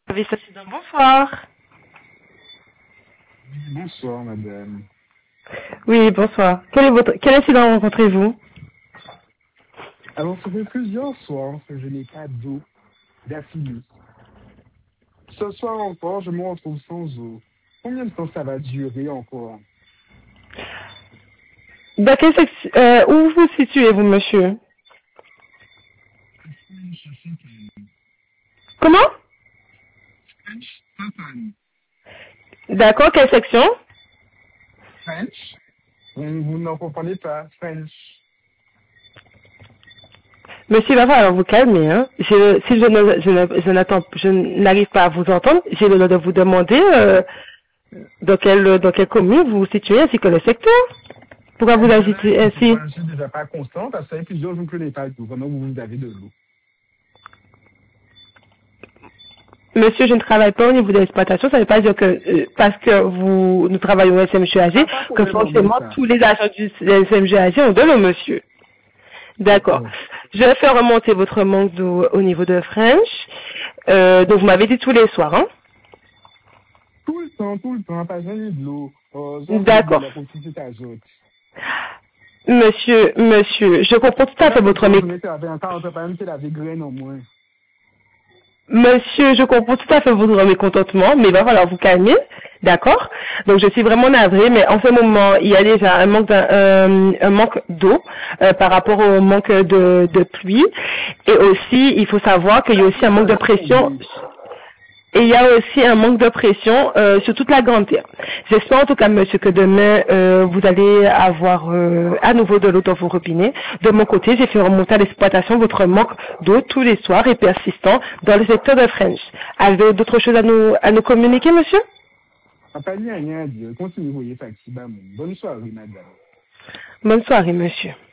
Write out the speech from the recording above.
Service accident, bonsoir. Bonsoir, madame. Oui, bonsoir. Quel incident rencontrez-vous? Alors, ça fait plusieurs soirs que je n'ai pas d'eau d'affilée. Ce soir encore, je me retrouve sans eau. Combien de temps ça va durer encore? Dans quelle section, où vous situez-vous, monsieur? Comment? D'accord, quelle section? French? Vous n'en comprenez pas, French. Monsieur, il va falloir vous calmer, hein. Si je n'arrive pas à vous entendre, j'ai l'honneur de vous demander, dans quelle commune vous vous situez ainsi que le secteur. Pourquoi vous agitez Je ainsi? ne suis déjà pas constant parce que ça fait plusieurs jours que je n'ai pas d'eau. Vraiment, vous avez de l'eau. Monsieur, je ne travaille pas au niveau de l'exploitation, ça ne veut pas dire que, parce que nous travaillons au SMGAG, Pas pour que le moment, forcément ça. tous les agents du SMGAG ont de l'eau, monsieur. D'accord. D'accord. Je vais faire remonter votre manque d'eau au niveau de French. Donc vous m'avez dit tous les soirs, hein? Tout le temps, pas jamais de l'eau. Sauf de D'accord. la quantité d'azote. Monsieur, je comprends tout à fait votre Je m'étais avec un 40 pas même la graine au moins. Monsieur, je comprends tout à fait votre mécontentement, mais il va falloir vous calmer, d'accord? Donc je suis vraiment navrée, mais en ce moment, il y a déjà un manque d'eau par rapport au manque de pluie, et aussi, il faut savoir qu'il y a aussi un manque de pression. Et il y a aussi un manque de pression sur toute la grande terre. J'espère en tout cas, monsieur, que demain, vous allez avoir à nouveau de l'eau dans vos robinets. De mon côté, j'ai fait remonter à l'exploitation votre manque d'eau tous les soirs et persistant dans le secteur de French. Avez-vous d'autres choses à nous communiquer, monsieur? Pas rien à dire. Continuez, vous voyez, ça, bonne soirée, madame. Bonne soirée, monsieur.